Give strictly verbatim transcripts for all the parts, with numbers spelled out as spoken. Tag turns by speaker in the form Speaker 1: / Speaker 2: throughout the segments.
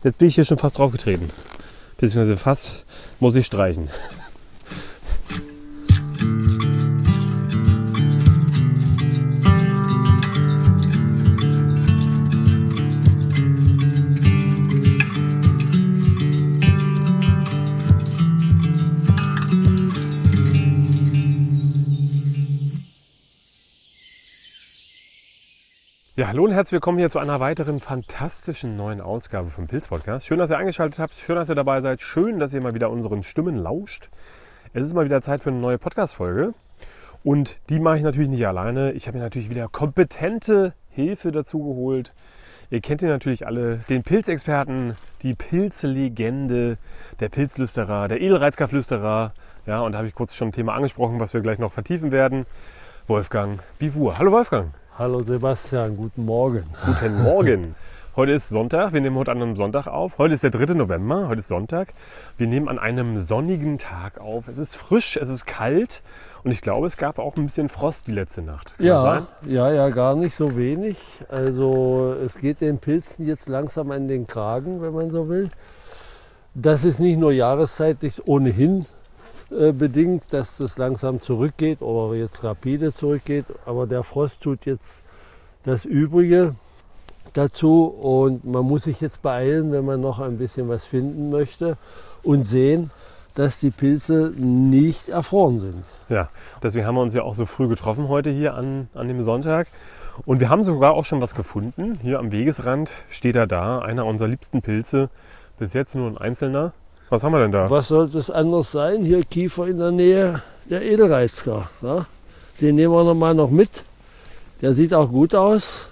Speaker 1: Jetzt bin ich hier schon fast draufgetreten. Beziehungsweise fast muss ich streichen. Ja, hallo und herzlich willkommen hier zu einer weiteren fantastischen neuen Ausgabe vom Pilz-Podcast. Schön, dass ihr eingeschaltet habt, schön, dass ihr dabei seid, schön, dass ihr mal wieder unseren Stimmen lauscht. Es ist mal wieder Zeit für eine neue Podcast-Folge und die mache ich natürlich nicht alleine. Ich habe mir natürlich wieder kompetente Hilfe dazu geholt. Ihr kennt ihn natürlich alle, den Pilzexperten, die Pilzlegende, der Pilzlüsterer, der Edelreizkerflüsterer. Ja, und da habe ich kurz schon ein Thema angesprochen, was wir gleich noch vertiefen werden. Wolfgang Bivur. Hallo Wolfgang.
Speaker 2: Hallo Sebastian, guten Morgen.
Speaker 1: Guten Morgen. Heute ist Sonntag, wir nehmen heute an einem Sonntag auf. Heute ist der dritte November, heute ist Sonntag. Wir nehmen an einem sonnigen Tag auf. Es ist frisch, es ist kalt und ich glaube, es gab auch ein bisschen Frost die letzte Nacht. Kann das sein?
Speaker 2: Ja, ja, gar nicht so wenig. Also es geht den Pilzen jetzt langsam an den Kragen, wenn man so will. Das ist nicht nur jahreszeitlich ohnehin äh, bedingt, dass das langsam zurückgeht oder jetzt rapide zurückgeht. Aber der Frost tut jetzt das Übrige dazu und man muss sich jetzt beeilen, wenn man noch ein bisschen was finden möchte und sehen, dass die Pilze nicht erfroren sind.
Speaker 1: Ja, deswegen haben wir uns ja auch so früh getroffen heute hier an, an dem Sonntag. Und wir haben sogar auch schon was gefunden. Hier am Wegesrand steht er da, einer unserer liebsten Pilze. Bis jetzt nur ein einzelner. Was haben wir denn da?
Speaker 2: Was sollte es anders sein? Hier Kiefer in der Nähe der Edelreizker. Ja? Den nehmen wir noch mal noch mit. Der sieht auch gut aus.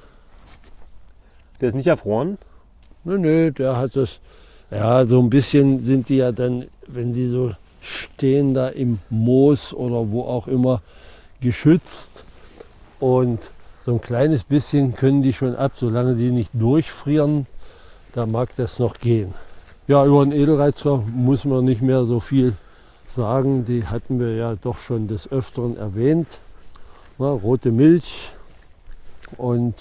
Speaker 1: Der ist nicht erfroren?
Speaker 2: Nö, nö, der hat das. Ja, so ein bisschen sind die ja dann, wenn die so stehen da im Moos oder wo auch immer, geschützt. Und so ein kleines bisschen können die schon ab, solange die nicht durchfrieren, da mag das noch gehen. Ja, über den Edelreizker muss man nicht mehr so viel sagen. Die hatten wir ja doch schon des Öfteren erwähnt. Na, rote Milch und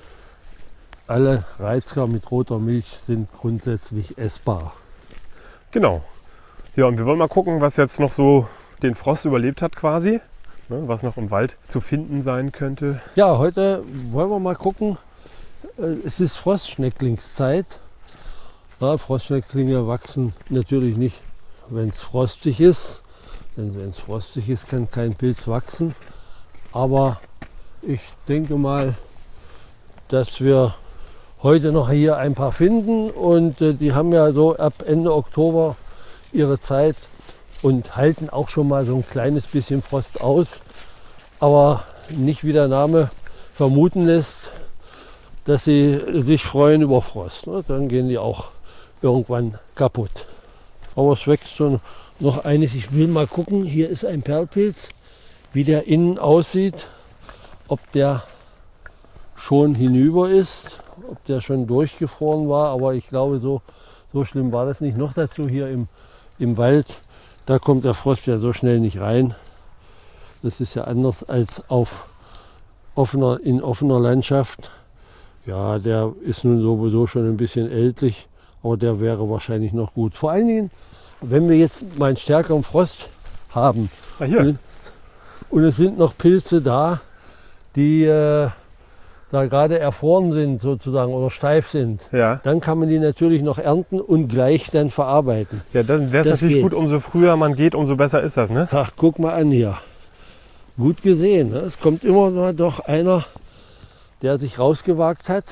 Speaker 2: alle Reizker mit roter Milch sind grundsätzlich essbar.
Speaker 1: Genau. Ja, und wir wollen mal gucken, was jetzt noch so den Frost überlebt hat quasi. Ne, was noch im Wald zu finden sein könnte.
Speaker 2: Ja, heute wollen wir mal gucken. Es ist Frostschnecklingszeit. Ja, Frostschnecklinge wachsen natürlich nicht, wenn es frostig ist. Denn wenn es frostig ist, kann kein Pilz wachsen. Aber ich denke mal, dass wir heute noch hier ein paar finden. Und äh, die haben ja so ab Ende Oktober ihre Zeit und halten auch schon mal so ein kleines bisschen Frost aus. Aber nicht, wie der Name vermuten lässt, dass sie sich freuen über Frost. Ne? Dann gehen die auch irgendwann kaputt. Aber es wächst schon noch eines. Ich will mal gucken, hier ist ein Perlpilz, wie der innen aussieht, ob der schon hinüber ist, ob der schon durchgefroren war. Aber ich glaube, so, so schlimm war das nicht. Noch dazu hier im, im Wald, da kommt der Frost ja so schnell nicht rein. Das ist ja anders als auf offener, in offener Landschaft. Ja, der ist nun sowieso schon ein bisschen ältlich. Aber der wäre wahrscheinlich noch gut. Vor allen Dingen, wenn wir jetzt mal einen stärkeren Frost haben.
Speaker 1: Ah, hier.
Speaker 2: Und, und es sind noch Pilze da, die äh, da gerade erfroren sind sozusagen oder steif sind.
Speaker 1: Ja.
Speaker 2: Dann kann man die natürlich noch ernten und gleich dann verarbeiten.
Speaker 1: Ja, dann wäre es
Speaker 2: Das
Speaker 1: natürlich
Speaker 2: geht.
Speaker 1: gut, umso früher man geht, umso besser ist das, ne?
Speaker 2: Ach, guck mal an hier. Gut gesehen. Ne? Es kommt immer noch doch einer, der sich rausgewagt hat.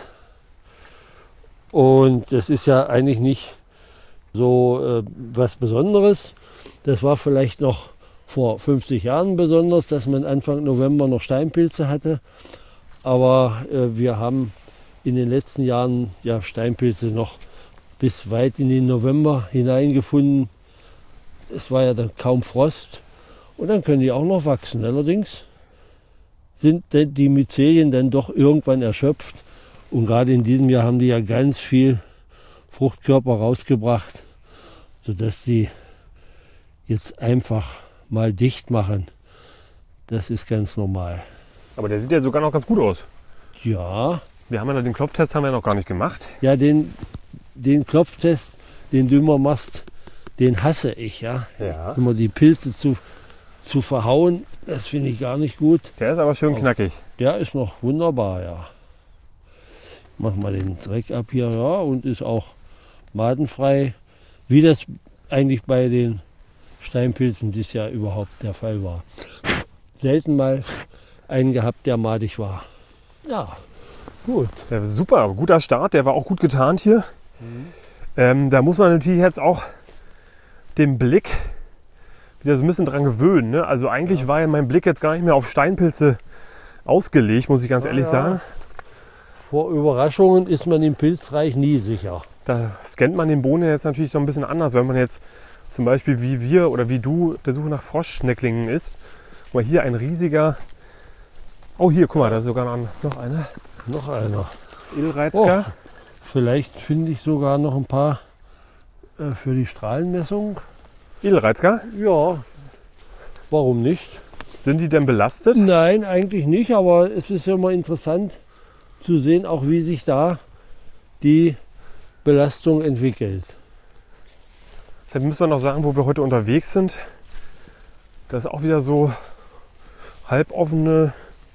Speaker 2: Und das ist ja eigentlich nicht so äh, was Besonderes. Das war vielleicht noch vor fünfzig Jahren besonders, dass man Anfang November noch Steinpilze hatte. Aber äh, wir haben in den letzten Jahren ja Steinpilze noch bis weit in den November hineingefunden. Es war ja dann kaum Frost und dann können die auch noch wachsen. Allerdings sind die Myzelien dann doch irgendwann erschöpft. Und gerade in diesem Jahr haben die ja ganz viel Fruchtkörper rausgebracht, sodass die jetzt einfach mal dicht machen. Das ist ganz normal.
Speaker 1: Aber der sieht ja sogar noch ganz gut aus.
Speaker 2: Ja.
Speaker 1: Wir haben ja noch den Klopftest haben wir noch gar nicht gemacht.
Speaker 2: Ja, den den Klopftest, den du immer machst, den hasse ich. Ja?
Speaker 1: Ja.
Speaker 2: Immer die Pilze zu, zu verhauen, das finde ich gar nicht gut.
Speaker 1: Der ist aber schön knackig.
Speaker 2: Der ist noch wunderbar, ja. Mach mal den Dreck ab hier, ja, und ist auch madenfrei, wie das eigentlich bei den Steinpilzen dieses Jahr überhaupt der Fall war. Selten mal einen gehabt, der madig war. Ja, gut.
Speaker 1: Der war super, guter Start, der war auch gut getarnt hier. Mhm. Ähm, da muss man natürlich jetzt auch den Blick wieder so ein bisschen dran gewöhnen. Ne? Also eigentlich ja. war ja mein Blick jetzt gar nicht mehr auf Steinpilze ausgelegt, muss ich ganz ja, ehrlich ja. sagen.
Speaker 2: Vor Überraschungen ist man im Pilzreich nie sicher.
Speaker 1: Da scannt man den Boden jetzt natürlich so ein bisschen anders, wenn man jetzt zum Beispiel wie wir oder wie du auf der Suche nach Froschschnecklingen ist. Guck mal, hier ein riesiger... Oh, hier, guck mal, da ist sogar noch einer.
Speaker 2: Noch einer.
Speaker 1: Edelreizker.
Speaker 2: Oh, vielleicht finde ich sogar noch ein paar äh, für die Strahlenmessung.
Speaker 1: Edelreizker?
Speaker 2: Ja, warum nicht?
Speaker 1: Sind die denn belastet?
Speaker 2: Nein, eigentlich nicht, aber es ist ja immer interessant zu sehen, auch wie sich da die Belastung entwickelt.
Speaker 1: Dann müssen wir noch sagen, wo wir heute unterwegs sind. Das ist auch wieder so halboffene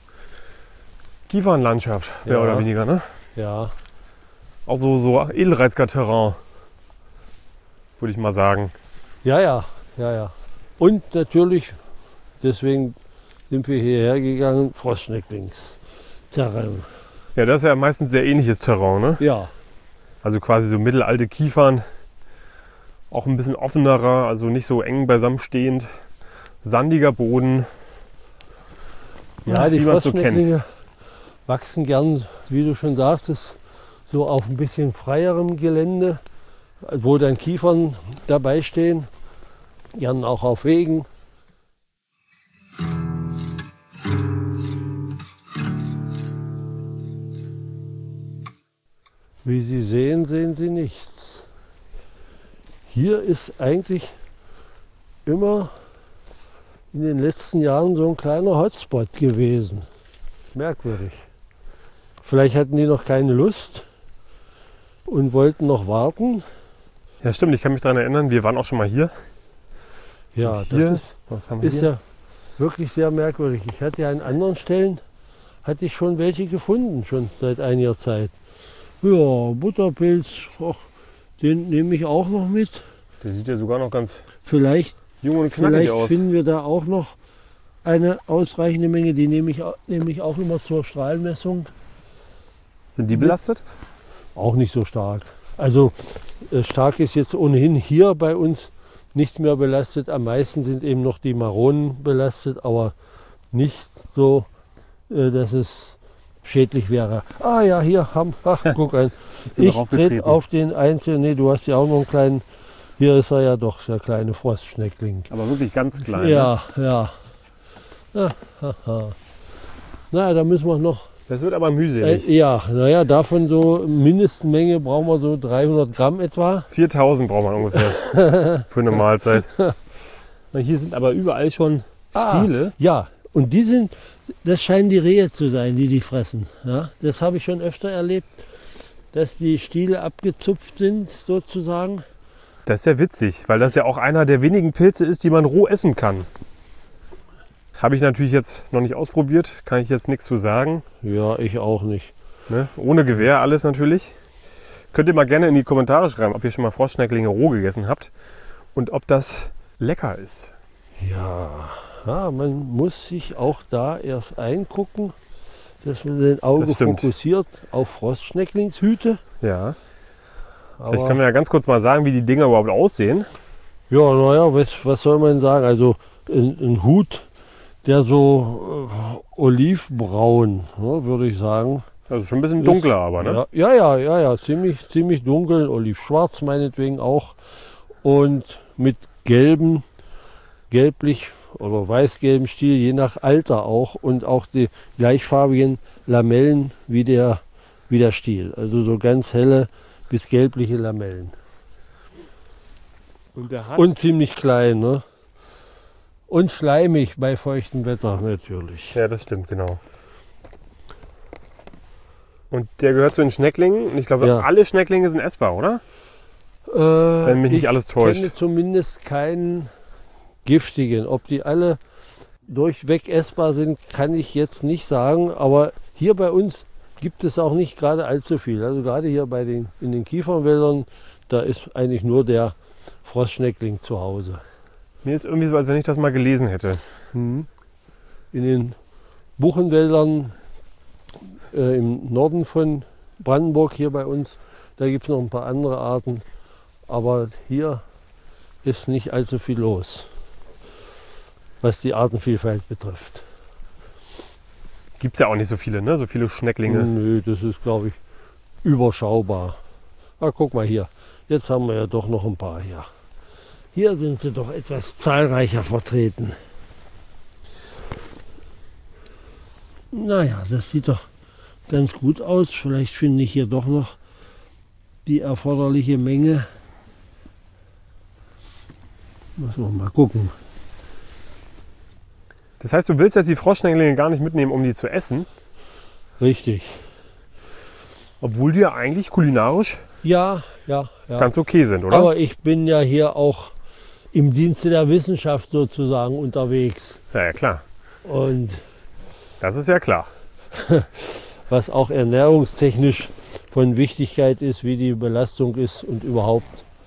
Speaker 1: Kiefernlandschaft, mehr
Speaker 2: ja.
Speaker 1: oder weniger, ne?
Speaker 2: Ja.
Speaker 1: Auch so, so Edelreizker Terrain, würde ich mal sagen.
Speaker 2: Ja, ja, ja, ja. Und natürlich, deswegen sind wir hierher gegangen, Froschschnecklingsterrain.
Speaker 1: Ja, das ist ja meistens sehr ähnliches Terrain, ne?
Speaker 2: Ja.
Speaker 1: Also quasi so mittelalte Kiefern, auch ein bisschen offenerer, also nicht so eng beisammenstehend, sandiger Boden.
Speaker 2: Ja, die Froschschnecklinge so wachsen gern, wie du schon sagtest, so auf ein bisschen freierem Gelände, wo dann Kiefern dabei stehen, gern auch auf Wegen. Wie Sie sehen, sehen Sie nichts. Hier ist eigentlich immer in den letzten Jahren so ein kleiner Hotspot gewesen. Merkwürdig. Vielleicht hatten die noch keine Lust und wollten noch warten.
Speaker 1: Ja, stimmt. Ich kann mich daran erinnern, wir waren auch schon mal hier.
Speaker 2: Ja,
Speaker 1: und hier,
Speaker 2: das ist,
Speaker 1: was haben wir
Speaker 2: ist
Speaker 1: hier?
Speaker 2: ja wirklich sehr merkwürdig. Ich hatte ja an anderen Stellen hatte ich schon welche gefunden, schon seit einiger Zeit. Ja, Butterpilz, ach, den nehme ich auch noch mit.
Speaker 1: Der sieht ja sogar noch ganz
Speaker 2: vielleicht,
Speaker 1: jung und knackig
Speaker 2: vielleicht
Speaker 1: aus.
Speaker 2: finden wir da auch noch eine ausreichende Menge. Die nehme ich, nehme ich auch immer zur Strahlenmessung.
Speaker 1: Sind die belastet?
Speaker 2: Auch nicht so stark. Also äh, stark ist jetzt ohnehin hier bei uns nichts mehr belastet. Am meisten sind eben noch die Maronen belastet, aber nicht so, äh, dass es schädlich wäre. Ah ja, hier haben, ach guck ein. Ich trete auf den einzelnen, nee, du hast ja auch noch einen kleinen, hier ist er ja doch, der kleine Frostschneckling.
Speaker 1: Aber wirklich ganz klein.
Speaker 2: Ja, ne? ja. Na, naja, da müssen wir noch.
Speaker 1: Das wird aber mühselig.
Speaker 2: Äh, ja, naja, davon so Mindestmenge brauchen wir so dreihundert Gramm etwa.
Speaker 1: viertausend braucht man ungefähr für eine Mahlzeit. Hier sind aber überall schon Stiele.
Speaker 2: Ah, ja, und die sind, das scheinen die Rehe zu sein, die die fressen. Ja, das habe ich schon öfter erlebt, dass die Stiele abgezupft sind sozusagen.
Speaker 1: Das ist ja witzig, weil das ja auch einer der wenigen Pilze ist, die man roh essen kann. Habe ich natürlich jetzt noch nicht ausprobiert, kann ich jetzt nichts zu sagen.
Speaker 2: Ja, ich auch nicht.
Speaker 1: Ne? Ohne Gewehr alles natürlich. Könnt ihr mal gerne in die Kommentare schreiben, ob ihr schon mal Froschschnecklinge roh gegessen habt und ob das lecker ist.
Speaker 2: Ja, ja, man muss sich auch da erst eingucken, dass man den Auge fokussiert auf Frostschnecklingshüte.
Speaker 1: Ja. Aber vielleicht können wir ja ganz kurz mal sagen, wie die Dinger überhaupt aussehen.
Speaker 2: Ja, naja, was, was soll man sagen? Also ein, ein Hut, der so äh, olivbraun, ne, würde ich sagen.
Speaker 1: Also schon ein bisschen dunkler, ist, aber, ne?
Speaker 2: Ja, ja, ja, ja, ziemlich, ziemlich dunkel, olivschwarz meinetwegen auch. Und mit gelben, gelblich oder weiß-gelben Stiel, je nach Alter auch. Und auch die gleichfarbigen Lamellen wie der, wie der Stiel. Also so ganz helle bis gelbliche Lamellen.
Speaker 1: Und, der hat
Speaker 2: und ziemlich klein, ne? Und schleimig bei feuchtem Wetter natürlich.
Speaker 1: Ja, das stimmt, genau. Und der gehört zu den Schnecklingen. Und ich glaube,
Speaker 2: Ja.
Speaker 1: alle Schnecklinge sind essbar, oder?
Speaker 2: Äh,
Speaker 1: Wenn mich nicht
Speaker 2: ich
Speaker 1: alles täuscht.
Speaker 2: kenne zumindest keinen giftigen. Ob die alle durchweg essbar sind, kann ich jetzt nicht sagen. Aber hier bei uns gibt es auch nicht gerade allzu viel. Also gerade hier bei den, in den Kiefernwäldern, da ist eigentlich nur der Frostschneckling zu Hause.
Speaker 1: Mir ist irgendwie so, als wenn ich das mal gelesen hätte.
Speaker 2: In den Buchenwäldern äh, im Norden von Brandenburg, hier bei uns, da gibt es noch ein paar andere Arten. Aber hier ist nicht allzu viel los, was die Artenvielfalt betrifft.
Speaker 1: Gibt es ja auch nicht so viele, ne? So viele Schnecklinge.
Speaker 2: Nö, das ist, glaube ich, überschaubar. Ah, guck mal hier, jetzt haben wir ja doch noch ein paar hier. Hier sind sie doch etwas zahlreicher vertreten. Naja, das sieht doch ganz gut aus. Vielleicht finde ich hier doch noch die erforderliche Menge. Müssen wir mal gucken.
Speaker 1: Das heißt, du willst jetzt die Froschschnecklinge gar nicht mitnehmen, um die zu essen?
Speaker 2: Richtig.
Speaker 1: Obwohl die ja eigentlich kulinarisch
Speaker 2: Ja, ja, ja.
Speaker 1: ganz okay sind, oder?
Speaker 2: Aber ich bin ja hier auch im Dienste der Wissenschaft sozusagen unterwegs.
Speaker 1: Ja, ja, klar.
Speaker 2: Und
Speaker 1: Das ist ja klar.
Speaker 2: was auch ernährungstechnisch von Wichtigkeit ist, wie die Belastung ist und überhaupt.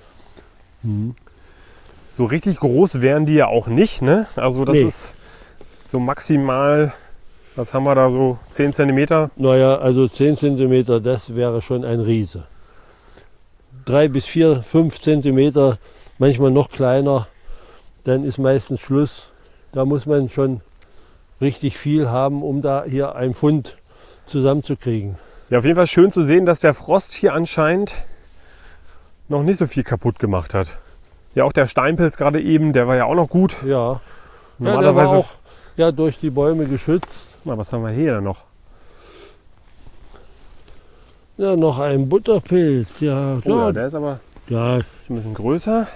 Speaker 1: So richtig groß wären die ja auch nicht, ne? Also das
Speaker 2: Nee.
Speaker 1: ist so maximal, was haben wir da so, zehn Zentimeter?
Speaker 2: Naja, also zehn Zentimeter, das wäre schon ein Riese. Drei bis vier, fünf Zentimeter, manchmal noch kleiner, dann ist meistens Schluss. Da muss man schon richtig viel haben, um da hier ein Pfund zusammenzukriegen.
Speaker 1: Ja, auf jeden Fall schön zu sehen, dass der Frost hier anscheinend noch nicht so viel kaputt gemacht hat. Ja, auch der Steinpilz gerade eben, der war ja auch noch gut.
Speaker 2: Ja, ja der war
Speaker 1: Normalerweise,
Speaker 2: auch ja, durch die Bäume geschützt.
Speaker 1: na, was haben wir hier denn noch?
Speaker 2: Ja, noch ein Butterpilz. Ja,
Speaker 1: Oh, ja,
Speaker 2: ja,
Speaker 1: der ist aber
Speaker 2: ja,
Speaker 1: schon ein bisschen größer.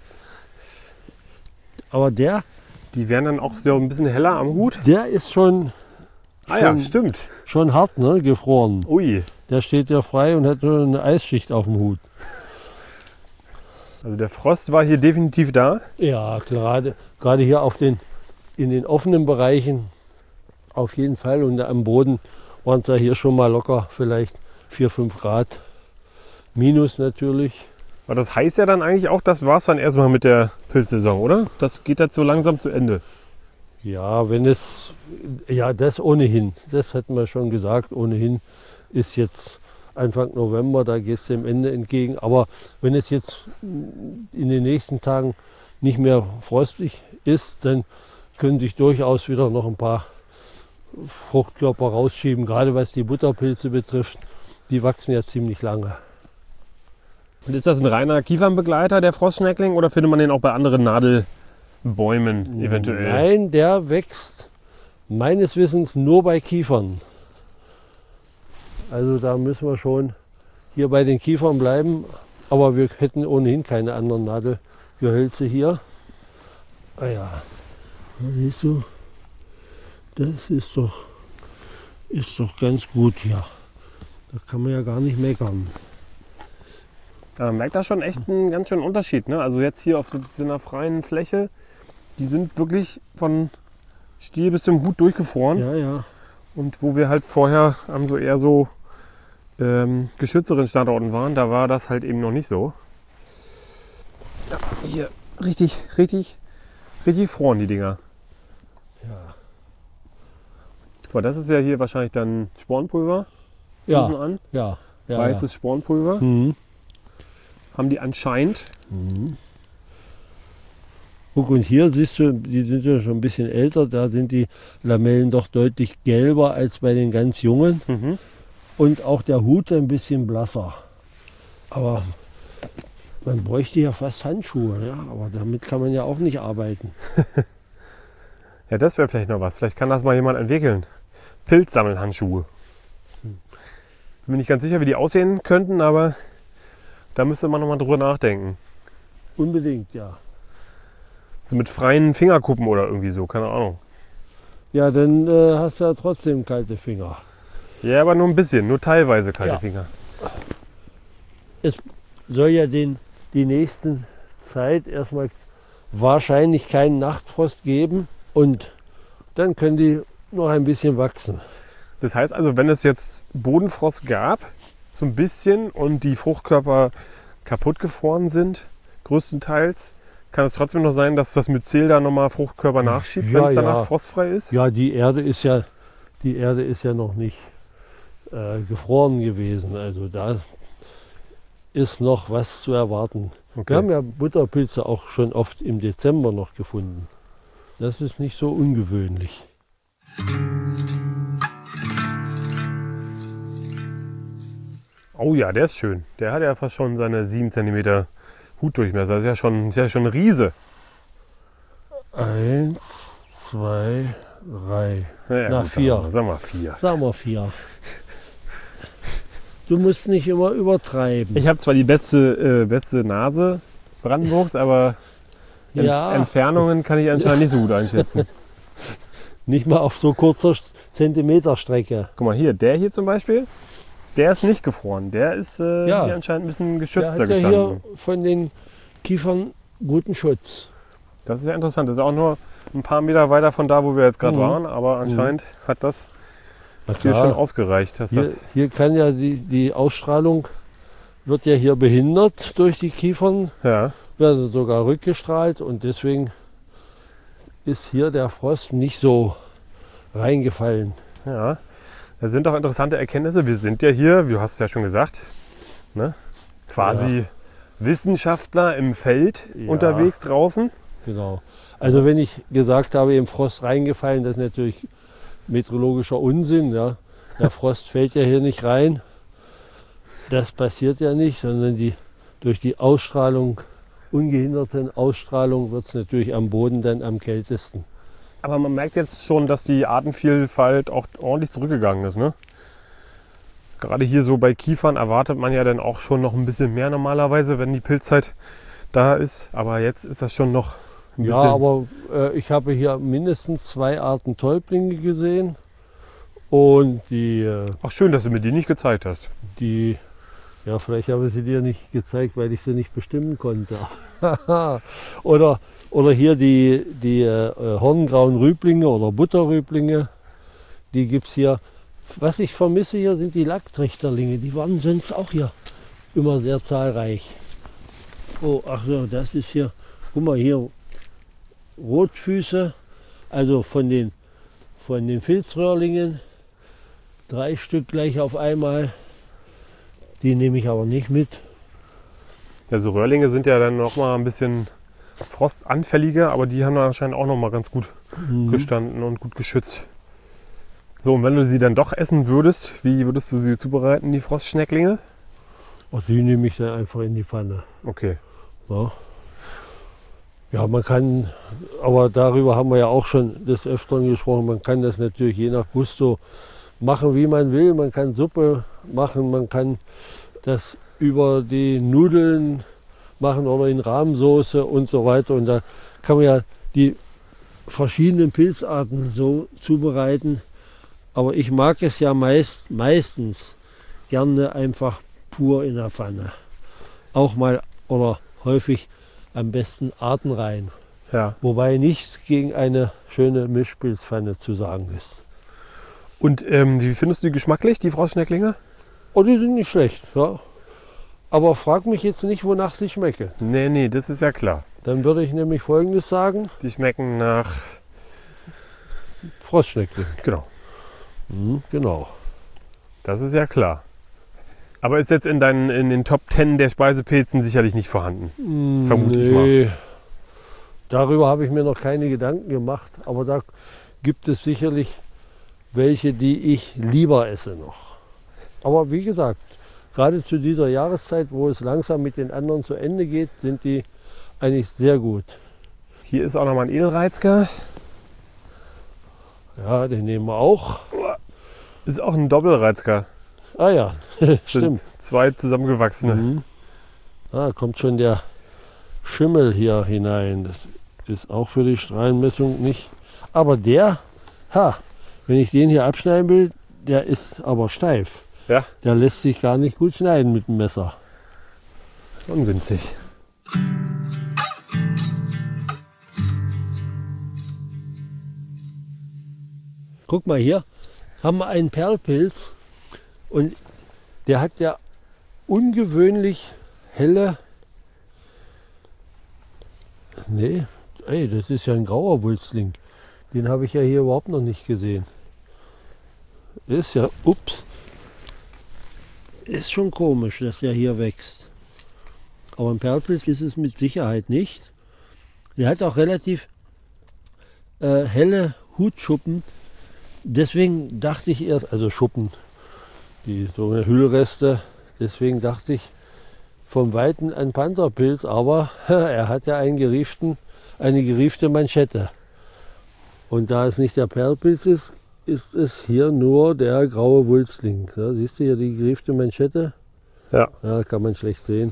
Speaker 2: aber der,
Speaker 1: Die werden dann auch so ein bisschen heller am Hut.
Speaker 2: der ist schon,
Speaker 1: Ah ja,
Speaker 2: schon,
Speaker 1: stimmt.
Speaker 2: schon hart, ne, gefroren.
Speaker 1: Ui,
Speaker 2: Der steht ja frei und hat nur eine Eisschicht auf dem Hut.
Speaker 1: also der Frost war hier definitiv da.
Speaker 2: Ja, gerade, gerade hier auf den, in den offenen Bereichen auf jeden Fall. Und am Boden waren es ja hier schon mal locker vielleicht vier, fünf Grad. Minus natürlich.
Speaker 1: Aber das heißt ja dann eigentlich auch, das war es dann erstmal mit der Pilzsaison, oder? Das geht jetzt so langsam zu Ende.
Speaker 2: Ja, wenn es, ja, das ohnehin, das hatten wir schon gesagt, ohnehin ist jetzt Anfang November, da geht es dem Ende entgegen. Aber wenn es jetzt in den nächsten Tagen nicht mehr frostig ist, dann können sich durchaus wieder noch ein paar Fruchtkörper rausschieben, gerade was die Butterpilze betrifft. Die wachsen ja ziemlich lange.
Speaker 1: Und ist das ein reiner Kiefernbegleiter, der Frostschneckling, oder findet man den auch bei anderen Nadelbäumen eventuell?
Speaker 2: Nein, der wächst meines Wissens nur bei Kiefern. Also da müssen wir schon hier bei den Kiefern bleiben. Aber wir hätten ohnehin keine anderen Nadelgehölze hier. Ah ja, siehst du, das ist doch, ist doch ganz gut hier. Da kann man ja gar nicht meckern.
Speaker 1: Da merkt da schon echt einen ganz schönen Unterschied. Ne? Also jetzt hier auf so einer freien Fläche, die sind wirklich von Stiel bis zum Hut durchgefroren.
Speaker 2: Ja, ja.
Speaker 1: Und wo wir halt vorher an so eher so ähm, geschützteren Standorten waren, da war das halt eben noch nicht so. Ja, hier richtig, richtig, richtig froren die Dinger.
Speaker 2: Ja,
Speaker 1: Aber das ist ja hier wahrscheinlich dann Spornpulver.
Speaker 2: ja,
Speaker 1: Unten an.
Speaker 2: ja. ja,
Speaker 1: Weißes Spornpulver.
Speaker 2: ja. Mhm.
Speaker 1: Haben die anscheinend.
Speaker 2: Guck, und hier siehst du, die sind ja schon ein bisschen älter, da sind die Lamellen doch deutlich gelber als bei den ganz jungen.
Speaker 1: Mhm.
Speaker 2: Und auch der Hut ein bisschen blasser. Aber man bräuchte ja fast Handschuhe, ja, aber damit kann man ja auch nicht arbeiten.
Speaker 1: Ja, das wäre vielleicht noch was. Vielleicht kann das mal jemand entwickeln. Pilzsammelhandschuhe. Bin mir nicht ganz sicher, wie die aussehen könnten, aber da müsste man noch mal drüber nachdenken.
Speaker 2: Unbedingt, ja.
Speaker 1: So mit freien Fingerkuppen oder irgendwie so, keine Ahnung.
Speaker 2: Ja, dann äh, hast du ja trotzdem kalte Finger.
Speaker 1: Ja, aber nur ein bisschen, nur teilweise kalte
Speaker 2: Ja.
Speaker 1: Finger.
Speaker 2: Es soll ja den, die nächsten Zeit erstmal wahrscheinlich keinen Nachtfrost geben und dann können die noch ein bisschen wachsen.
Speaker 1: Das heißt also, wenn es jetzt Bodenfrost gab, so ein bisschen, und die Fruchtkörper kaputt gefroren sind, größtenteils, kann es trotzdem noch sein, dass das Myzel da nochmal Fruchtkörper nachschiebt,
Speaker 2: Ja,
Speaker 1: wenn es danach
Speaker 2: ja.
Speaker 1: frostfrei ist?
Speaker 2: Ja, die Erde ist ja, die Erde ist ja noch nicht äh, gefroren gewesen. Also da ist noch was zu erwarten.
Speaker 1: Okay.
Speaker 2: Wir haben ja Butterpilze auch schon oft im Dezember noch gefunden. Das ist nicht so ungewöhnlich.
Speaker 1: Oh ja, der ist schön. Der hat ja fast schon seine sieben Zentimeter Hutdurchmesser. Das ist ja schon, ist ja schon ein Riese.
Speaker 2: Eins, zwei, drei.
Speaker 1: Ja, ja,
Speaker 2: Na,
Speaker 1: gut,
Speaker 2: vier.
Speaker 1: Sagen wir, sagen wir vier.
Speaker 2: Sagen wir vier. Du musst nicht immer übertreiben.
Speaker 1: Ich habe zwar die beste, äh, beste Nase Brandenburgs, aber Entf
Speaker 2: Ja.
Speaker 1: Entfernungen kann ich anscheinend nicht so gut einschätzen.
Speaker 2: Nicht mal auf so kurzer Zentimeterstrecke.
Speaker 1: Guck mal hier, der hier zum Beispiel, der ist nicht gefroren. Der ist äh,
Speaker 2: Ja.
Speaker 1: hier anscheinend ein bisschen
Speaker 2: Der
Speaker 1: geschützter
Speaker 2: hat ja
Speaker 1: gestanden.
Speaker 2: hier von den Kiefern guten Schutz.
Speaker 1: Das ist ja interessant. Das ist auch nur ein paar Meter weiter von da, wo wir jetzt gerade
Speaker 2: Mhm.
Speaker 1: waren. Aber anscheinend hat das
Speaker 2: Na
Speaker 1: hier schon ausgereicht. Dass
Speaker 2: Hier,
Speaker 1: das,
Speaker 2: hier kann ja die, die Ausstrahlung wird ja hier behindert durch die Kiefern,
Speaker 1: ja.
Speaker 2: werden sogar rückgestrahlt und deswegen ist hier der Frost nicht so reingefallen.
Speaker 1: Ja, das sind doch interessante Erkenntnisse. Wir sind ja hier, du hast es ja schon gesagt, ne? quasi
Speaker 2: Ja.
Speaker 1: Wissenschaftler im Feld
Speaker 2: Ja.
Speaker 1: unterwegs draußen.
Speaker 2: Genau. Also wenn ich gesagt habe, im Frost reingefallen, das ist natürlich meteorologischer Unsinn. Ja. Der Frost fällt ja hier nicht rein. Das passiert ja nicht, sondern die, durch die Ausstrahlung, ungehinderten Ausstrahlung wird es natürlich am Boden dann am kältesten.
Speaker 1: Aber man merkt jetzt schon, dass die Artenvielfalt auch ordentlich zurückgegangen ist. Ne? Gerade hier so bei Kiefern erwartet man ja dann auch schon noch ein bisschen mehr normalerweise, wenn die Pilzzeit da ist. Aber jetzt ist das schon noch ein
Speaker 2: Ja,
Speaker 1: bisschen...
Speaker 2: aber äh, ich habe hier mindestens zwei Arten Täublinge gesehen. Und die, äh,
Speaker 1: Ach schön, dass du mir die nicht gezeigt hast.
Speaker 2: die, ja, vielleicht habe ich sie dir nicht gezeigt, weil ich sie nicht bestimmen konnte. oder, oder hier die, die äh, horngrauen Rüblinge oder Butterrüblinge, die gibt es hier. Was ich vermisse hier sind die Lacktrichterlinge, die waren sonst auch hier immer sehr zahlreich. Oh, ach so, das ist hier, guck mal hier, Rotfüße, also von den, von den Filzröhrlingen, drei Stück gleich auf einmal. Die nehme ich aber nicht mit.
Speaker 1: Ja, so Röhrlinge sind ja dann noch mal ein bisschen frostanfälliger, aber die haben anscheinend auch noch mal ganz gut
Speaker 2: Mhm.
Speaker 1: gestanden und gut geschützt. So, und wenn du sie dann doch essen würdest, wie würdest du sie zubereiten, die Frostschnecklinge?
Speaker 2: Und die nehme ich dann einfach in die Pfanne.
Speaker 1: Okay.
Speaker 2: Ja. Ja, man kann, aber darüber haben wir ja auch schon des Öfteren gesprochen, man kann das natürlich je nach Gusto machen, wie man will. Man kann Suppe machen, man kann das über die Nudeln machen oder in Rahmsoße und so weiter. Und da kann man ja die verschiedenen Pilzarten so zubereiten. Aber ich mag es ja meist, meistens gerne einfach pur in der Pfanne. Auch mal oder häufig am besten artenrein.
Speaker 1: Ja.
Speaker 2: Wobei nichts gegen eine schöne Mischpilzpfanne zu sagen ist.
Speaker 1: Und ähm, wie findest du die geschmacklich, die Frostschnecklinge?
Speaker 2: Oh, die sind nicht schlecht. Ja. Aber frag mich jetzt nicht, wonach sie schmecken.
Speaker 1: Nee, nee, das ist ja klar.
Speaker 2: Dann würde ich nämlich Folgendes sagen.
Speaker 1: Die schmecken nach...
Speaker 2: Frostschneckling.
Speaker 1: Genau,
Speaker 2: Mhm, genau.
Speaker 1: das ist ja klar. Aber ist jetzt in, deinen, in den Top Ten der Speisepilzen sicherlich nicht vorhanden.
Speaker 2: Mm,
Speaker 1: Vermute ich
Speaker 2: nee. Darüber habe ich mir noch keine Gedanken gemacht. Aber da gibt es sicherlich welche, die ich lieber esse noch. Aber wie gesagt, gerade zu dieser Jahreszeit, wo es langsam mit den anderen zu Ende geht, sind die eigentlich sehr gut.
Speaker 1: Hier ist auch nochmal ein Edelreizker.
Speaker 2: Ja, den nehmen wir auch.
Speaker 1: Ist auch ein Doppelreizker.
Speaker 2: Ah ja,
Speaker 1: Sind
Speaker 2: stimmt.
Speaker 1: zwei zusammengewachsene.
Speaker 2: Mhm. Da kommt schon der Schimmel hier hinein. Das ist auch für die Strahlenmessung nicht. Aber der, ha, wenn ich den hier abschneiden will, der ist aber steif.
Speaker 1: Ja,
Speaker 2: Der lässt sich gar nicht gut schneiden mit dem Messer.
Speaker 1: ungünstig.
Speaker 2: Guck mal hier, haben wir einen Perlpilz und der hat ja ungewöhnlich helle. Nee, ey, das ist ja ein grauer Wulstling. Den habe ich ja hier überhaupt noch nicht gesehen. Ist ja, ups, ist schon komisch, dass der hier wächst. Aber ein Perlpilz ist es mit Sicherheit nicht. Der hat auch relativ äh, helle Hutschuppen. Deswegen dachte ich erst, also Schuppen, die so eine Hüllreste, deswegen dachte ich vom Weiten ein Pantherpilz, aber er hat ja einen gerieften, eine geriefte Manschette. Und da es nicht der Perlpilz ist, ist es hier nur der graue Wulstling. Ja, siehst du hier die geriefte Manschette?
Speaker 1: Ja.
Speaker 2: Ja, kann man schlecht sehen.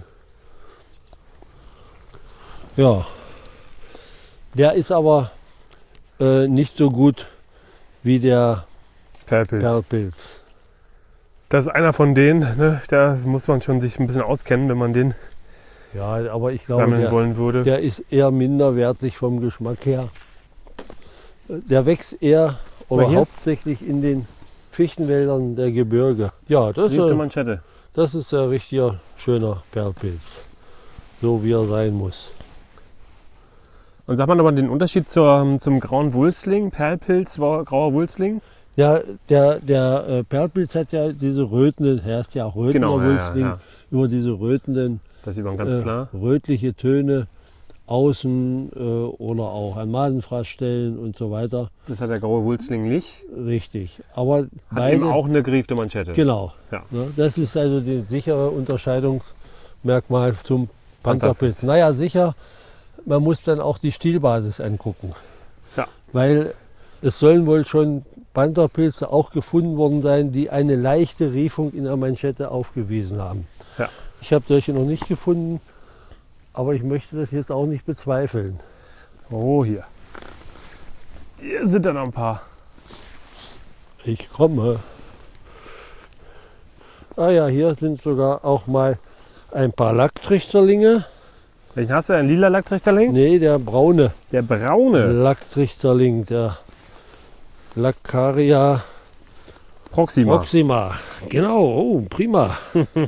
Speaker 2: Ja, der ist aber äh, nicht so gut wie der
Speaker 1: Perlpilz.
Speaker 2: Perlpilz.
Speaker 1: Das ist einer von denen, ne? Da muss man schon sich ein bisschen auskennen, wenn man den
Speaker 2: Ja, aber ich glaube,
Speaker 1: sammeln
Speaker 2: der,
Speaker 1: wollen würde.
Speaker 2: der ist eher minderwertig vom Geschmack her. Der wächst eher oder
Speaker 1: Mal hier?
Speaker 2: hauptsächlich in den Fichtenwäldern der Gebirge. Ja, das ist,
Speaker 1: Geriefte
Speaker 2: ein,
Speaker 1: Manschette.
Speaker 2: das ist ein richtiger schöner Perlpilz. So wie er sein muss.
Speaker 1: Und sag mal nochmal den Unterschied zur, zum grauen Wulstling, Perlpilz, grauer Wulstling.
Speaker 2: Ja, der, der äh, Perlpilz hat ja diese rötenden, er ist ja auch rötender
Speaker 1: Genau, ja,
Speaker 2: Wulstling,
Speaker 1: ja, ja.
Speaker 2: immer diese rötenden,
Speaker 1: Das sieht man ganz
Speaker 2: äh,
Speaker 1: klar.
Speaker 2: rötliche Töne außen äh, oder auch an Madenfraßstellen und so weiter.
Speaker 1: Das hat der graue Wulstling nicht.
Speaker 2: Richtig. Aber
Speaker 1: Hat
Speaker 2: beide,
Speaker 1: eben auch eine geriefte Manschette.
Speaker 2: genau.
Speaker 1: Ja.
Speaker 2: Ne, das ist also das sichere Unterscheidungsmerkmal zum Pantherpilz.
Speaker 1: Pantherpilz.
Speaker 2: Naja, sicher, man muss dann auch die Stielbasis angucken.
Speaker 1: Ja.
Speaker 2: Weil es sollen wohl schon Pantherpilze auch gefunden worden sein, die eine leichte Riefung in der Manschette aufgewiesen haben.
Speaker 1: Ja.
Speaker 2: Ich habe solche noch nicht gefunden, aber ich möchte das jetzt auch nicht bezweifeln.
Speaker 1: Oh, hier. Hier sind dann noch ein paar.
Speaker 2: Ich komme. Ah ja, hier sind sogar auch mal ein paar Lacktrichterlinge.
Speaker 1: Welchen hast du? Ein lila Lacktrichterling?
Speaker 2: Nee, der braune
Speaker 1: Der braune.
Speaker 2: Lacktrichterling, der Laccaria
Speaker 1: Proxima.
Speaker 2: proxima. Genau, oh, prima.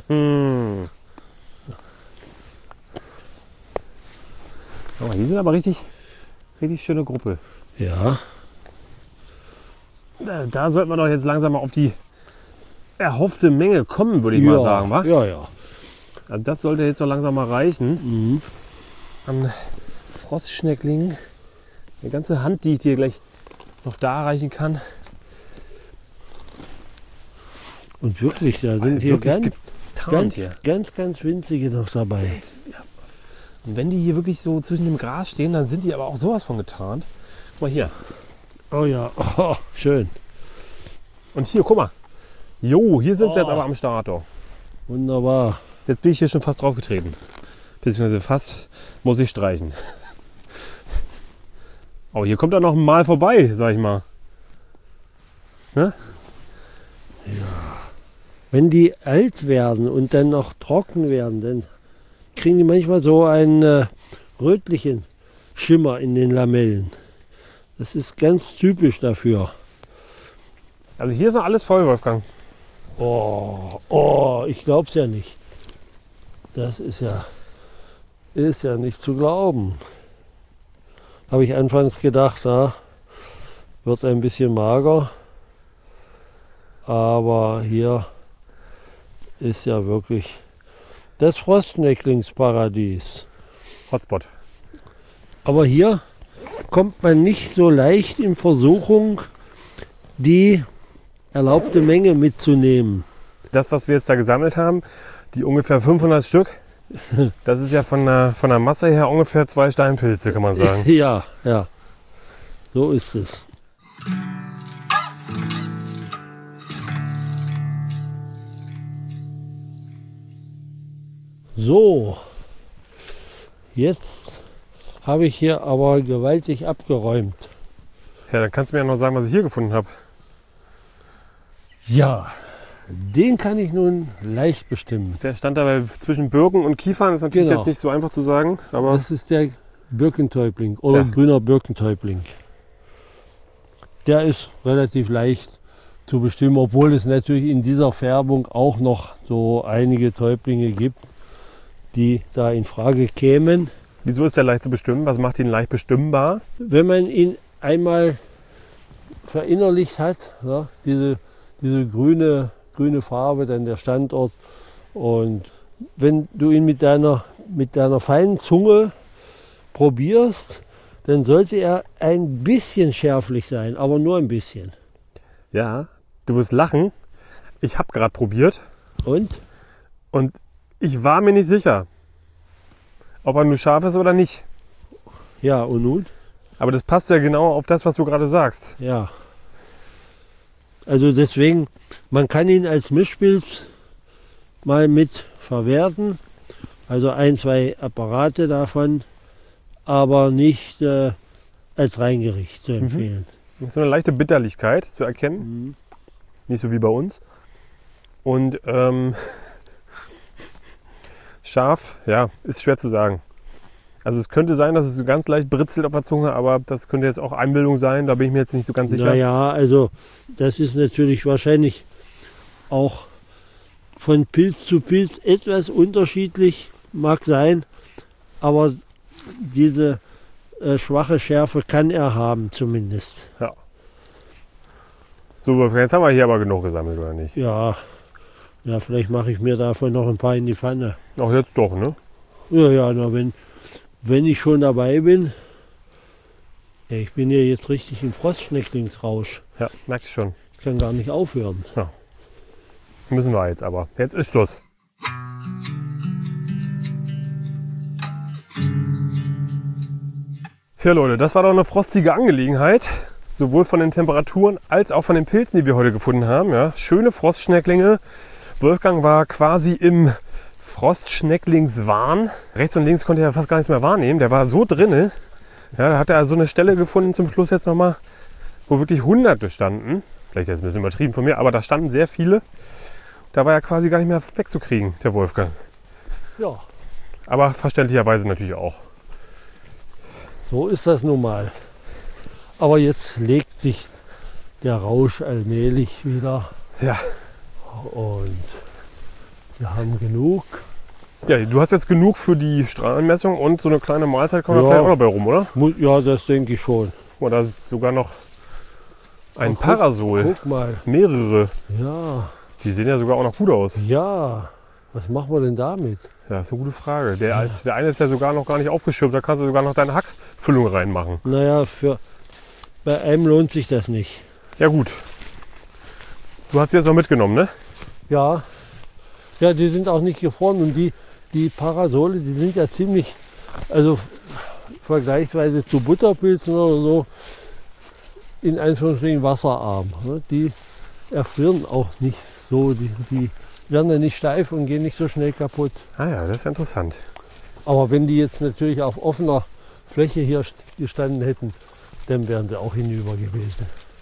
Speaker 1: Oh, hier sind aber richtig, richtig schöne Gruppe.
Speaker 2: Ja,
Speaker 1: Da, da sollten wir doch jetzt langsam mal auf die erhoffte Menge kommen, würde ich mal sagen, wa?
Speaker 2: Ja, ja.
Speaker 1: Also das sollte jetzt so langsam mal reichen.
Speaker 2: Mhm.
Speaker 1: An Frostschnecklingen. Eine ganze Hand, die ich dir gleich noch da reichen kann.
Speaker 2: Und wirklich, da sind
Speaker 1: Also
Speaker 2: hier
Speaker 1: wirklich
Speaker 2: ganz,
Speaker 1: getarnt
Speaker 2: ganz,
Speaker 1: hier.
Speaker 2: ganz, ganz winzige noch dabei.
Speaker 1: Und wenn die hier wirklich so zwischen dem Gras stehen, dann sind die aber auch sowas von getarnt. Guck mal hier.
Speaker 2: Oh ja, oh, schön.
Speaker 1: Und hier, guck mal. Jo, hier sind sie
Speaker 2: Oh.
Speaker 1: jetzt aber am Start. Doch.
Speaker 2: Wunderbar.
Speaker 1: Jetzt bin ich hier schon fast draufgetreten. Beziehungsweise fast muss ich streichen. Oh, hier kommt er noch mal vorbei, sag ich mal. Ne?
Speaker 2: Wenn die alt werden und dann noch trocken werden, dann kriegen die manchmal so einen äh, rötlichen Schimmer in den Lamellen. Das ist ganz typisch dafür.
Speaker 1: Also hier ist noch alles voll, Wolfgang.
Speaker 2: Oh, oh, ich glaub's ja nicht. Das ist ja, ist ja nicht zu glauben. Habe ich anfangs gedacht, ja, wird ein bisschen mager. Aber hier ist ja wirklich das Frostschnecklingsparadies.
Speaker 1: Hotspot.
Speaker 2: Aber hier kommt man nicht so leicht in Versuchung, die erlaubte Menge mitzunehmen.
Speaker 1: Das, was wir jetzt da gesammelt haben, die ungefähr fünfhundert Stück, das ist ja von der, von der Masse her ungefähr zwei Steinpilze, kann man sagen.
Speaker 2: Ja, ja. So ist es. So, jetzt habe ich hier aber gewaltig abgeräumt.
Speaker 1: Ja, dann kannst du mir ja noch sagen, was ich hier gefunden habe.
Speaker 2: Ja, den kann ich nun leicht bestimmen.
Speaker 1: Der stand dabei zwischen Birken und Kiefern, ist natürlich
Speaker 2: Genau.
Speaker 1: jetzt nicht so einfach zu sagen, aber
Speaker 2: Das ist der Birkentäubling oder
Speaker 1: Ja.
Speaker 2: grüner Birkentäubling. Der ist relativ leicht zu bestimmen, obwohl es natürlich in dieser Färbung auch noch so einige Täublinge gibt, die da in Frage kämen.
Speaker 1: wieso ist der leicht zu bestimmen? Was macht ihn leicht bestimmbar?
Speaker 2: Wenn man ihn einmal verinnerlicht hat, ja, diese, diese grüne, grüne Farbe, dann der Standort, und wenn du ihn mit deiner, mit deiner feinen Zunge probierst, dann sollte er ein bisschen schärflich sein, aber nur ein bisschen.
Speaker 1: Ja, du wirst lachen. Ich habe gerade probiert
Speaker 2: Und?
Speaker 1: und ich war mir nicht sicher, ob er nur scharf ist oder nicht.
Speaker 2: Ja, und nun?
Speaker 1: Aber das passt ja genau auf das, was du gerade sagst.
Speaker 2: Ja. Also deswegen, man kann ihn als Mischpilz mal mit verwerten. Also ein, zwei Apparate davon, aber nicht äh, als Reingericht zu empfehlen.
Speaker 1: Das ist so eine leichte Bitterlichkeit zu erkennen.
Speaker 2: Mhm.
Speaker 1: Nicht so wie bei uns. Und ähm, scharf, ja, ist schwer zu sagen. Also es könnte sein, dass es so ganz leicht britzelt auf der Zunge, aber das könnte jetzt auch Einbildung sein. Da bin ich mir jetzt nicht so ganz sicher.
Speaker 2: Naja, also das ist natürlich wahrscheinlich auch von Pilz zu Pilz etwas unterschiedlich, mag sein, aber diese äh, schwache Schärfe kann er haben zumindest.
Speaker 1: So, jetzt haben wir hier aber genug gesammelt, oder nicht?
Speaker 2: Ja, ja, vielleicht mache ich mir davon noch ein paar in die Pfanne.
Speaker 1: Auch jetzt doch, ne?
Speaker 2: Ja, ja, na, wenn, wenn ich schon dabei bin. Ja, ich bin ja jetzt richtig im Frostschnecklingsrausch.
Speaker 1: Ja, merkst du schon.
Speaker 2: Ich kann gar nicht aufhören.
Speaker 1: Müssen wir jetzt aber. Jetzt ist Schluss. Ja Leute, das war doch eine frostige Angelegenheit. Sowohl von den Temperaturen als auch von den Pilzen, die wir heute gefunden haben. Ja, schöne Frostschnecklinge. Wolfgang war quasi im Frostschnecklingswahn. Rechts und links konnte er fast gar nichts mehr wahrnehmen. Der war so drinne. Ja, da hat er so eine Stelle gefunden zum Schluss jetzt nochmal, wo wirklich Hunderte standen. Vielleicht ist das ein bisschen übertrieben von mir, aber da standen sehr viele. Da war er quasi gar nicht mehr wegzukriegen, der Wolfgang.
Speaker 2: Ja,
Speaker 1: Aber verständlicherweise natürlich auch.
Speaker 2: so ist das nun mal. Aber jetzt legt sich der Rausch allmählich wieder
Speaker 1: Ja.
Speaker 2: und wir haben genug.
Speaker 1: Ja, du hast jetzt genug für die Strahlenmessung und so eine kleine Mahlzeit kommt da
Speaker 2: Ja.
Speaker 1: vielleicht auch noch bei rum, oder?
Speaker 2: Mu- Ja, das denke ich schon.
Speaker 1: Oder sogar noch ein
Speaker 2: Oh, guck-
Speaker 1: Parasol.
Speaker 2: Guck mal.
Speaker 1: Mehrere.
Speaker 2: Ja,
Speaker 1: Die sehen ja sogar auch noch gut aus.
Speaker 2: ja. Was machen wir denn damit?
Speaker 1: Ja, das ist eine gute Frage. Der, ist, der eine ist ja sogar noch gar nicht aufgeschirmt. Da kannst du sogar noch deine Hackfüllung reinmachen.
Speaker 2: Naja, für, bei einem lohnt sich das nicht.
Speaker 1: Ja gut. Du hast sie jetzt noch mitgenommen, ne?
Speaker 2: Ja, ja, die sind auch nicht gefroren und die, die Parasole, die sind ja ziemlich, also f- vergleichsweise zu Butterpilzen oder so, in Anführungsstrichen wasserarm. Ne? Die erfrieren auch nicht so, die, die werden dann nicht steif und gehen nicht so schnell kaputt.
Speaker 1: Ah ja, das ist ja interessant.
Speaker 2: Aber wenn die jetzt natürlich auf offener Fläche hier st- gestanden hätten, dann wären sie auch hinüber gewesen.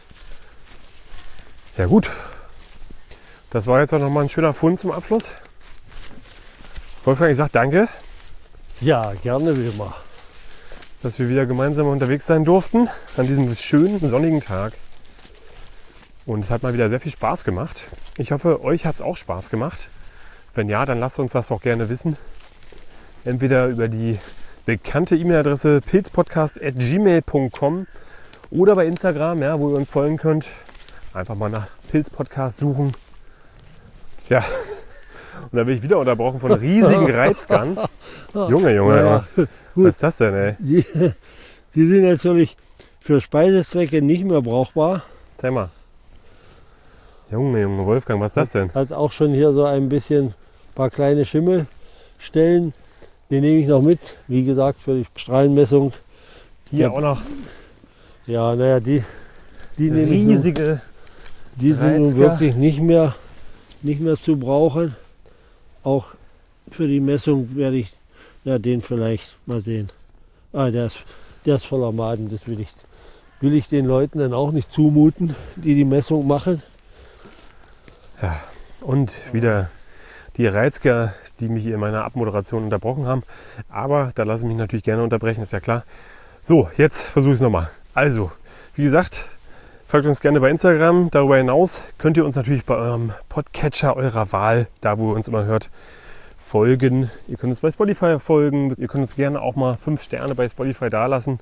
Speaker 1: Ja gut. Das war jetzt auch nochmal ein schöner Fund zum Abschluss. Wolfgang, ich sag danke,
Speaker 2: Ja, gerne wie immer.
Speaker 1: dass wir wieder gemeinsam unterwegs sein durften an diesem schönen sonnigen Tag. Und es hat mal wieder sehr viel Spaß gemacht. Ich hoffe, euch hat es auch Spaß gemacht. Wenn ja, dann lasst uns das doch gerne wissen. Entweder über die bekannte E-Mail-Adresse pilzpodcast at gmail punkt com oder bei Instagram, ja, wo ihr uns folgen könnt. Einfach mal nach Pilzpodcast suchen. Ja, und dann bin ich wieder unterbrochen von riesigen Reizgern. Junge, Junge,
Speaker 2: Ja,
Speaker 1: ey. Was ist das denn, ey?
Speaker 2: Die, die sind natürlich für Speisezwecke nicht mehr brauchbar.
Speaker 1: Zeig mal. Junge, Junge, Wolfgang, was ist das denn?
Speaker 2: Hat auch schon hier so ein bisschen paar kleine Schimmelstellen. Die nehme ich noch mit, wie gesagt, für die Strahlenmessung.
Speaker 1: Hier
Speaker 2: Ja.
Speaker 1: auch noch
Speaker 2: Ja, naja, die, die, nehme ich nun,
Speaker 1: riesige.
Speaker 2: die sind nun
Speaker 1: Reizker.
Speaker 2: wirklich nicht mehr, nicht mehr zu brauchen. Auch für die Messung werde ich ja, den vielleicht mal sehen. Ah, der ist, der ist voller Maden, das will ich, will ich den Leuten dann auch nicht zumuten, die die Messung machen.
Speaker 1: Ja, und wieder die Reizker, die mich hier in meiner Abmoderation unterbrochen haben. Aber da lasse ich mich natürlich gerne unterbrechen, ist ja klar. So, jetzt versuche ich es nochmal. Also, wie gesagt, folgt uns gerne bei Instagram. Darüber hinaus könnt ihr uns natürlich bei eurem Podcatcher eurer Wahl, da wo ihr uns immer hört, folgen. Ihr könnt uns bei Spotify folgen. Ihr könnt uns gerne auch mal fünf Sterne bei Spotify dalassen.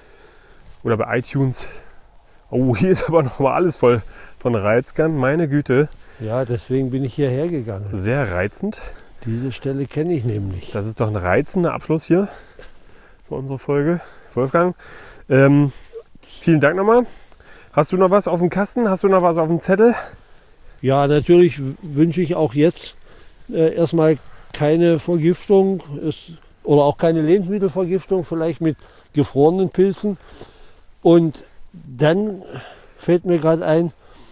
Speaker 1: Oder bei iTunes. Oh, hier ist aber noch mal alles voll von Reizkern. Meine Güte.
Speaker 2: Ja, deswegen bin ich hierher gegangen.
Speaker 1: Sehr reizend.
Speaker 2: Diese Stelle kenne ich nämlich.
Speaker 1: Das ist doch ein reizender Abschluss hier für unsere Folge. Wolfgang, ähm, vielen Dank nochmal. Hast du noch was auf dem Kasten? Hast du noch was auf dem Zettel?
Speaker 2: Ja, natürlich wünsche ich auch jetzt äh, erstmal keine Vergiftung es, oder auch keine Lebensmittelvergiftung, vielleicht mit gefrorenen Pilzen. Und dann fällt mir gerade ein,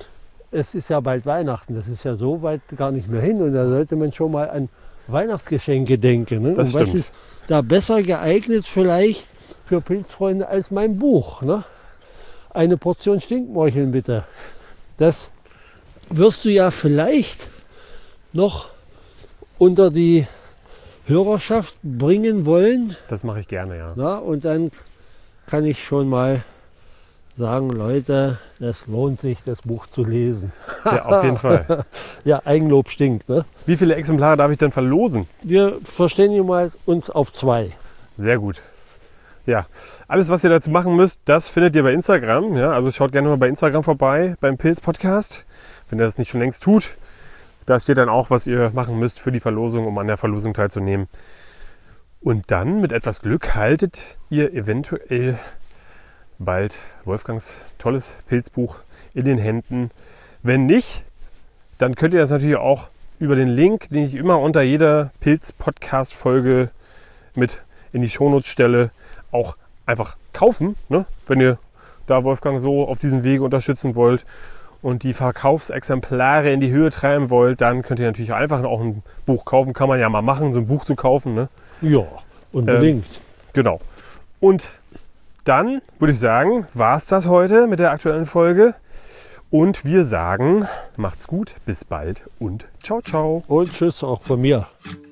Speaker 2: es ist ja bald Weihnachten, das ist ja so weit gar nicht mehr hin und da sollte man schon mal an Weihnachtsgeschenke denken. Ne?
Speaker 1: Das
Speaker 2: und was
Speaker 1: stimmt.
Speaker 2: ist da besser geeignet vielleicht für Pilzfreunde als mein Buch? Ne? Eine Portion Stinkmorcheln bitte. Das wirst du ja vielleicht noch unter die Hörerschaft bringen wollen.
Speaker 1: Das mache ich gerne, ja.
Speaker 2: Na, und dann kann ich schon mal sagen, Leute, das lohnt sich, das Buch zu lesen.
Speaker 1: Ja, auf jeden Fall.
Speaker 2: Ja, Eigenlob stinkt. Ne?
Speaker 1: Wie viele Exemplare darf ich denn verlosen?
Speaker 2: Wir verständigen mal uns auf zwei.
Speaker 1: Sehr gut. Ja, alles, was ihr dazu machen müsst, das findet ihr bei Instagram. Ja, also schaut gerne mal bei Instagram vorbei, beim Pilz-Podcast, wenn ihr das nicht schon längst tut. Da steht dann auch, was ihr machen müsst für die Verlosung, um an der Verlosung teilzunehmen. Und dann, mit etwas Glück, haltet ihr eventuell bald Wolfgangs tolles Pilzbuch in den Händen. Wenn nicht, dann könnt ihr das natürlich auch über den Link, den ich immer unter jeder Pilz-Podcast-Folge mit in die Shownotes stelle, auch einfach kaufen, ne? Wenn ihr da Wolfgang so auf diesem Wege unterstützen wollt und die Verkaufsexemplare in die Höhe treiben wollt, dann könnt ihr natürlich einfach auch ein Buch kaufen. Kann man ja mal machen, so ein Buch zu kaufen. Ne?
Speaker 2: Ja, unbedingt.
Speaker 1: Ähm, genau. Und dann würde ich sagen, war es das heute mit der aktuellen Folge. Und wir sagen, macht's gut, bis bald und ciao, ciao.
Speaker 2: Und tschüss auch von mir.